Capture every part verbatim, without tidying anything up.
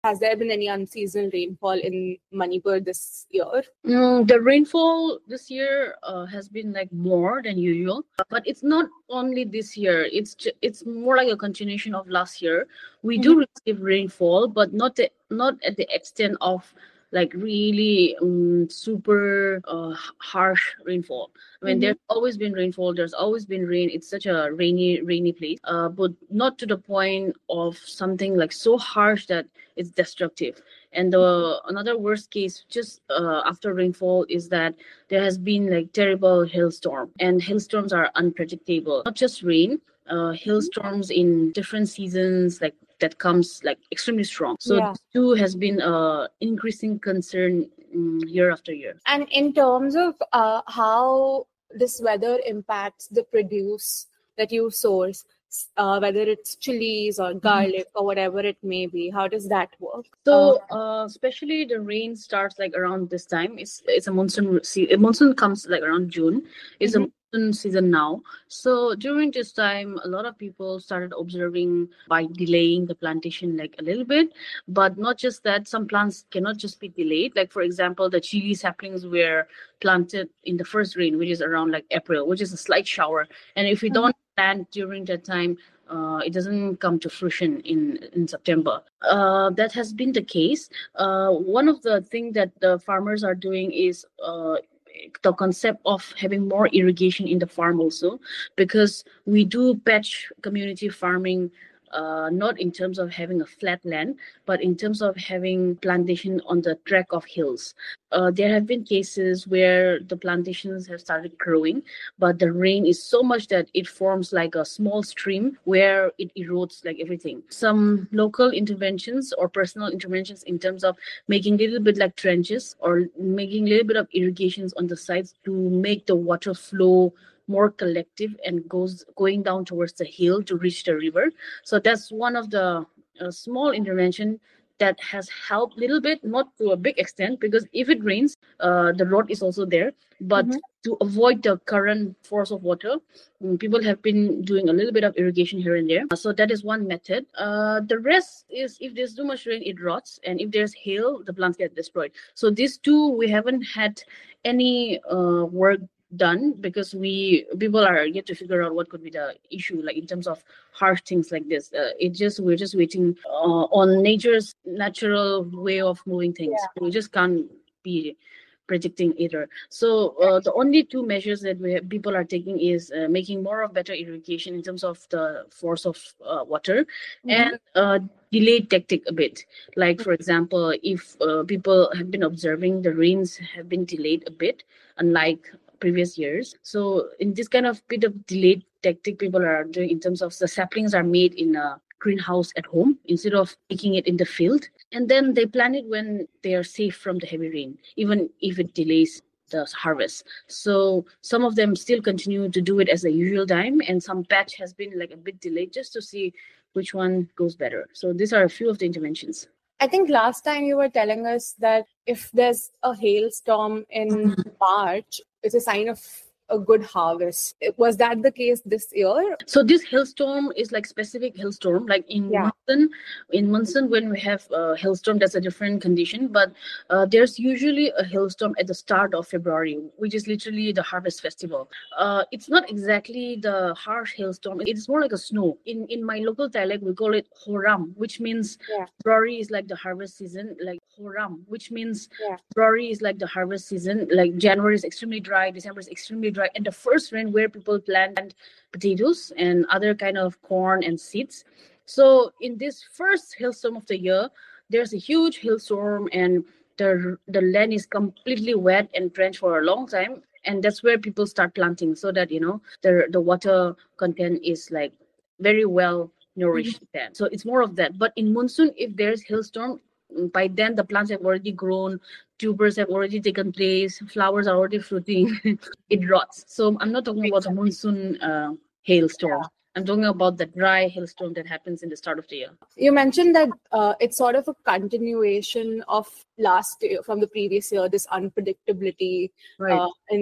Has there been any unseasonal rainfall in Manipur this year? Mm, the rainfall this year uh, has been like more than usual, but it's not only this year. It's ju- it's more like a continuation of last year. We Mhm. do receive rainfall, but not the, not at the extent of like really um, super uh, h- harsh rainfall. I mean, Mhm. there's always been rainfall. There's always been rain. It's such a rainy, rainy place, uh, but not to the point of something like so harsh that it's destructive. And the another worst case just uh, after rainfall is that there has been like terrible hailstorm, and hailstorms are unpredictable. Not just rain, uh, hailstorms in different seasons like that comes like extremely strong. So Yeah. this too has been a increasing concern um, year after year. And in terms of uh, how this weather impacts the produce that you source, uh, whether it's chilies or garlic or whatever it may be, how does that work? Uh, So, uh, especially the rain starts like around this time. It's it's a monsoon. Se- a monsoon comes like around June. It's a Mhm. monsoon season now. So during this time, a lot of people started observing by delaying the plantation like a little bit. But not just that, some plants cannot just be delayed. Like for example, the chili saplings were planted in the first rain, which is around like April, which is a slight shower. And if we Mhm. don't plant during that time, uh, it doesn't come to fruition in in September. Uh, that has been the case. Uh, one of the things that the farmers are doing is uh, the concept of having more irrigation in the farm also, because we do patch community farming. Uh, not in terms of having a flat land, but in terms of having plantation on the track of hills. Uh, there have been cases where the plantations have started growing, but the rain is so much that it forms like a small stream where it erodes like everything. Some local interventions or personal interventions in terms of making a little bit like trenches or making a little bit of irrigations on the sides to make the water flow more collective and goes going down towards the hill to reach the river. So that's one of the uh, small intervention that has helped a little bit, not to a big extent, because if it rains, uh, the road is also there. But Mhm. to avoid the current force of water, mm, people have been doing a little bit of irrigation here and there. So that is one method. Uh, the rest is if there's too much rain, it rots, and if there's hail, the plants get destroyed. So these two, we haven't had any uh, work done because we people are yet to figure out what could be the issue, like in terms of harsh things like this. Uh, it just we're just waiting uh, on nature's natural way of moving things. Yeah. We just can't be predicting either. So uh, the only two measures that we have, people are taking is uh, making more of better irrigation in terms of the force of uh, water, Mhm. and uh, delay tactic a bit. Like for example, if uh, people have been observing the rains have been delayed a bit, unlike previous years. So in this kind of bit of delayed tactic people are doing in terms of the saplings are made in a greenhouse at home instead of making it in the field, and then they plant it when they are safe from the heavy rain, even if it delays the harvest. So some of them still continue to do it as the usual time, and some patch has been like a bit delayed just to see which one goes better. So these are a few of the interventions. I think last time you were telling us that if there's a hailstorm in March, it's a sign of a good harvest. Was that the case this year? So this hailstorm is like specific hailstorm. Like in Yeah. monsoon, in monsoon when we have a hailstorm, that's a different condition. But uh, there's usually a hailstorm at the start of February, which is literally the harvest festival. Uh, it's not exactly the harsh hailstorm. It's more like a snow. In in my local dialect, we call it horam, which means Yeah. February is like the harvest season. Like horam, which means Yeah. February is like the harvest season. Like January is extremely dry, December is extremely dry, and the first rain where people plant potatoes and other kind of corn and seeds. So in this first hailstorm of the year, there's a huge hailstorm, and the the land is completely wet and drenched for a long time. And that's where people start planting, so that you know the the water content is like very well Mhm. nourished then. So it's more of that. But in monsoon, if there's hailstorm, mm, by then the plants have already grown, tubers have already taken place, flowers are already fruiting, it rots. So I'm not talking about Makes the sense. monsoon uh, hailstorm. I'm talking about the dry hailstorm that happens in the start of the year. You mentioned that uh, it's sort of a continuation of last year, from the previous year, this unpredictability Right. uh, in the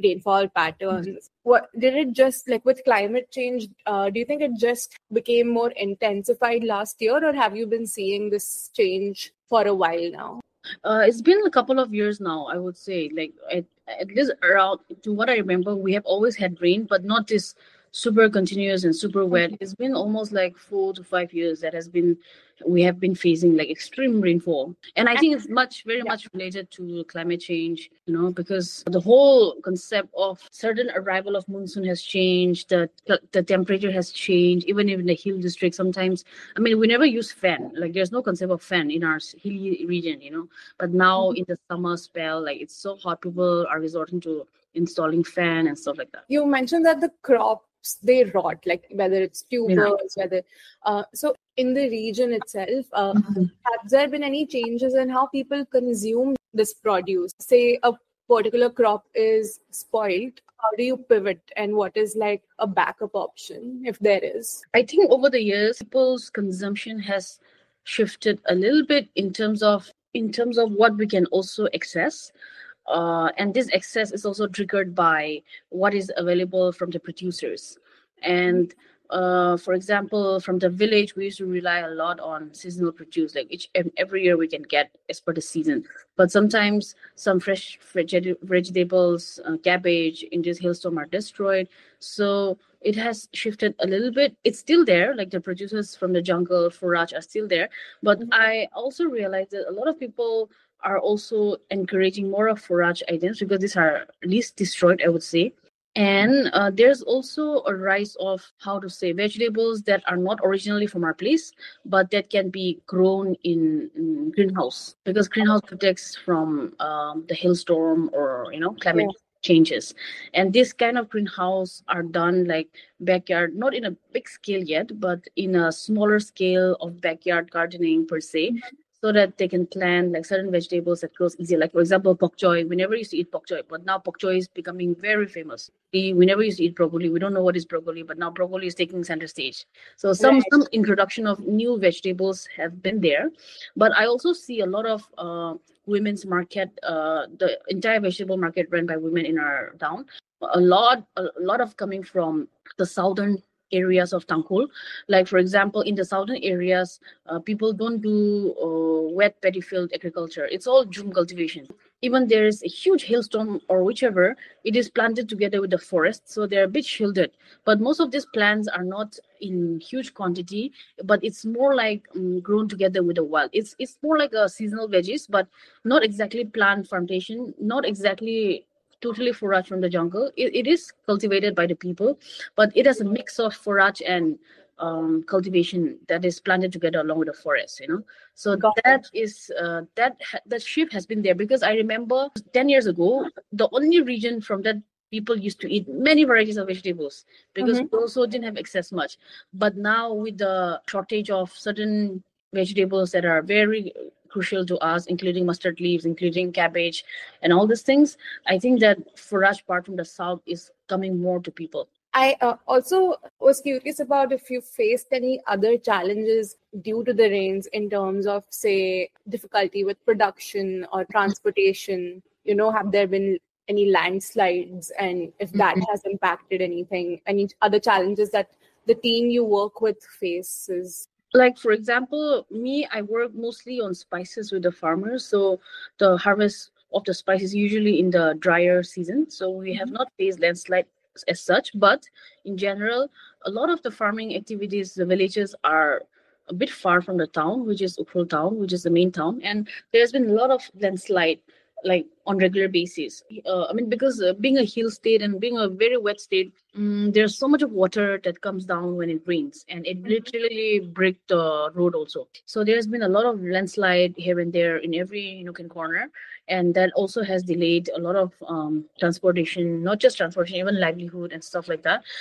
rainfall patterns. What did it just like with climate change? Uh, do you think it just became more intensified last year, or have you been seeing this change for a while now? Uh, it's been a couple of years now, I would say. Like at, at least around to what I remember, we have always had rain, but not this super continuous and super wet. It's been almost like four to five years that has been we have been facing like extreme rainfall. And I think it's much very Yeah. much related to climate change, you know, because the whole concept of certain arrival of monsoon has changed, the the temperature has changed, even in the hill district sometimes. I mean, we never use fan. Like there's no concept of fan in our hilly region, you know. But now in the summer spell, like it's so hot, people are resorting to installing fan and stuff like that. You mentioned that the crops they rot, like whether it's tubers, whether uh, so in the region itself, uh, Mhm. have there been any changes in how people consume this produce? Say a particular crop is spoiled, how do you pivot, and what is like a backup option if there is? I think over the years, people's consumption has shifted a little bit in terms of in terms of what we can also access. Uh, and this excess is also triggered by what is available from the producers. And uh, for example, from the village, we used to rely a lot on seasonal produce, like each ev- every year we can get as per the season. But sometimes some fresh veg- vegetables, uh, cabbage in this hailstorm are destroyed. So it has shifted a little bit. It's still there, like the producers from the jungle, forage are still there. But Mhm. I also realized that a lot of people are also encouraging more of forage items because these are least destroyed, I would say. And uh, there's also a rise of how to say vegetables that are not originally from our place, but that can be grown in, in greenhouse because greenhouse protects from um, the hailstorm or you know climate Yeah. changes. And this kind of greenhouse are done like backyard, not in a big scale yet, but in a smaller scale of backyard gardening per se, so that they can plant like certain vegetables that grows easier. Like for example, bok choy. We never used to eat bok choy, but now bok choy is becoming very famous. We, we never used to eat broccoli. We don't know what is broccoli, but now broccoli is taking center stage. So some Right. some introduction of new vegetables have been there, but I also see a lot of uh, women's market. Uh, the entire vegetable market run by women in our town. A lot a lot of coming from the southern areas of Tangkol. Like for example, in the southern areas, uh, people don't do uh, wet paddy field agriculture. It's all June cultivation. Even there is a huge hailstorm or whichever, it is planted together with the forest, so they're a bit shielded. But most of these plants are not in huge quantity, but it's more like um, grown together with the wild. It's it's more like a seasonal veggies, but not exactly plant fermentation, not exactly totally forage from the jungle. It, it is cultivated by the people, but it has a mix of forage and um, cultivation that is planted together along with the forest. You know, so Got that is uh, that ha- that shift has been there because I remember ten years ago, the only region from that people used to eat many varieties of vegetables because Mhm. we also didn't have access much. But now with the shortage of certain vegetables that are very crucial to us, including mustard leaves, including cabbage, and all these things, I think that forage part from the south is coming more to people. I uh, also was curious about if you faced any other challenges due to the rains in terms of, say, difficulty with production or transportation. You know, have there been any landslides, and if that Mhm. has impacted anything, any other challenges that the team you work with faces? Like for example, me, I work mostly on spices with the farmers, so the harvest of the spices usually in the drier season, so we have not faced landslide as such. But in general, a lot of the farming activities, the villages are a bit far from the town, which is Ukhrul town, which is the main town, and there's been a lot of landslide like on regular basis. uh, I mean, because uh, being a hill state and being a very wet state, mm, there's so much of water that comes down when it rains, and it literally break the road also. So there's been a lot of landslide here and there in every nook and corner, and that also has delayed a lot of um, transportation, not just transportation, even livelihood and stuff like that.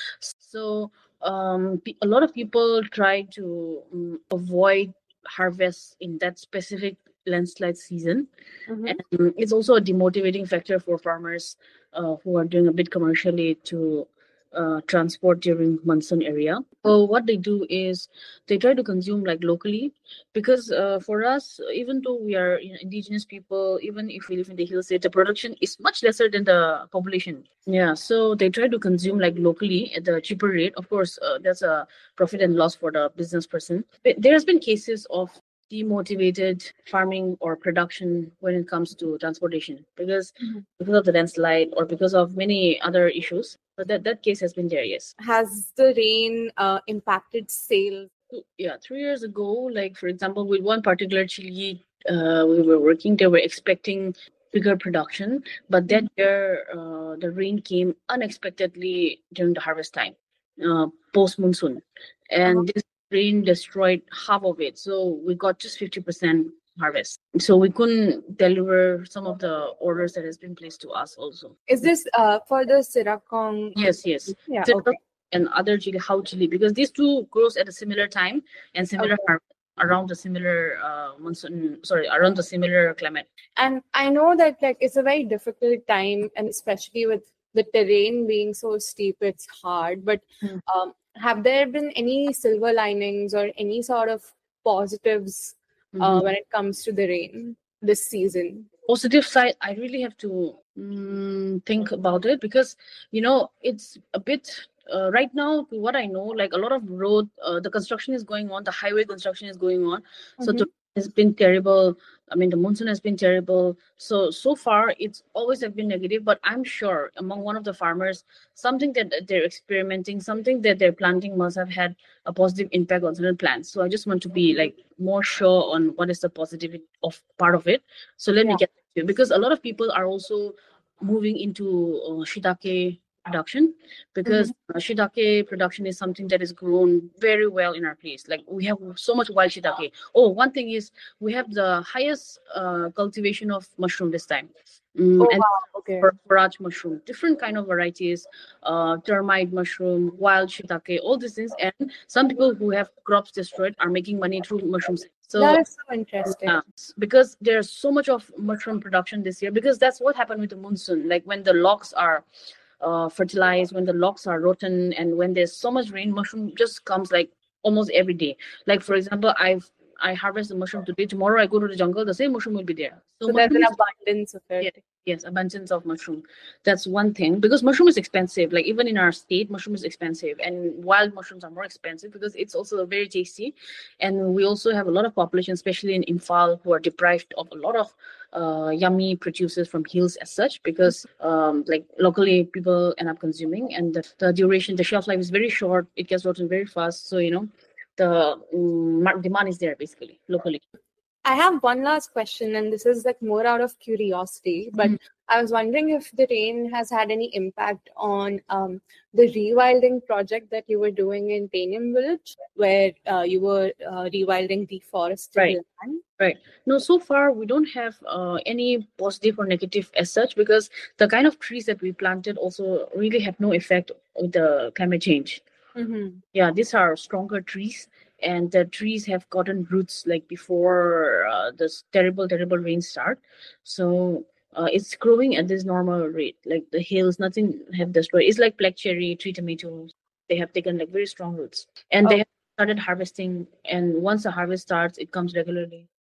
So um, pe- a lot of people try to um, avoid harvest in that specific landslide season. Mhm. And it's also a demotivating factor for farmers uh, who are doing a bit commercially to uh, transport during monsoon area. So what they do is they try to consume like locally, because uh, for us, even though we are, you know, indigenous people, even if we live in the hills, the production is much lesser than the population. Yeah, so they try to consume like locally at the cheaper rate. Of course, uh, there's a profit and loss for the business person. But there has been cases of demotivated farming or production when it comes to transportation, because Mhm. because of the landslide or because of many other issues. But that, that case has been there, yes. Has the rain uh, impacted sales? Two- Yeah, three years ago, like for example, with one particular chili uh, we were working, they were expecting bigger production, but that year uh, the rain came unexpectedly during the harvest time, uh, post monsoon, Uh-huh. and this rain destroyed half of it. So we got just fifty percent harvest. So we couldn't deliver some of the orders that has been placed to us also. Is this uh, for the Sirakong? Yes, yes. Yeah, Syrup okay. and other chili, how chili, because these two grows at a similar time and similar Okay. harvest around the similar uh, monsoon. Sorry, around the similar climate. And I know that like it's a very difficult time, and especially with the terrain being so steep, it's hard. But Hmm. um, have there been any silver linings or any sort of positives uh, Mhm. when it comes to the rain this season? Positive side, I really have to mm, think about it, because you know it's a bit uh, right now. To what I know, like a lot of road, uh, the construction is going on, the highway construction is going on. So Mm-hmm. to, has been terrible. I mean, the monsoon has been terrible. So so far, it's always have been negative. But I'm sure among one of the farmers, something that they're experimenting, something that they're planting must have had a positive impact on certain plants. So I just want to be like more sure on what is the positivity of part of it. So let me Yeah. get to you, because a lot of people are also moving into uh, shiitake production, Mm-hmm. because uh, shiitake production is something that is grown very well in our place. Like we have so much wild shiitake. Oh, one thing is we have the highest uh, cultivation of mushroom this time. Mm, Oh and wow. Okay. for forage mushroom, different kind of varieties, uh, termite mushroom, wild shiitake, all these things. And some people who have crops destroyed are making money through mushrooms. So That is so interesting. yeah, because there's so much of mushroom production this year, because that's what happened with the monsoon. Like when the logs are uh, fertilized, when the logs are rotten, and when there's so much rain, mushroom just comes like almost every day. Like for example, I've I harvest the mushroom today. Tomorrow I go to the jungle, the same mushroom will be there. So So there's mushroom an is, abundance of yes, it. yes, abundance of mushroom. That's one thing, because mushroom is expensive. Like even in our state, mushroom is expensive, and wild mushrooms are more expensive because it's also very tasty. And we also have a lot of population, especially in Imphal, who are deprived of a lot of uh, yummy produces from hills as such, because um, like locally people end up consuming, and the, the duration, the shelf life is very short. It gets rotten very fast. So you know, the um, mar- demand is there basically locally. I have one last question, and this is like more out of curiosity, but Mm. I was wondering if the rain has had any impact on um, the rewilding project that you were doing in Tanium Village, where uh, you were uh, rewilding deforested Right. land. Right. No, so far we don't have uh, any positive or negative as such, because the kind of trees that we planted also really have no effect with the climate change. Mm-hmm. Yeah, these are stronger trees, and the trees have gotten roots like before uh, this terrible, terrible rain start. So uh, it's growing at this normal rate. Like the hills, nothing have destroyed. It's like black cherry, tree tomatoes. They have taken like very strong roots, and they Oh, have started harvesting. And once the harvest starts, it comes regularly.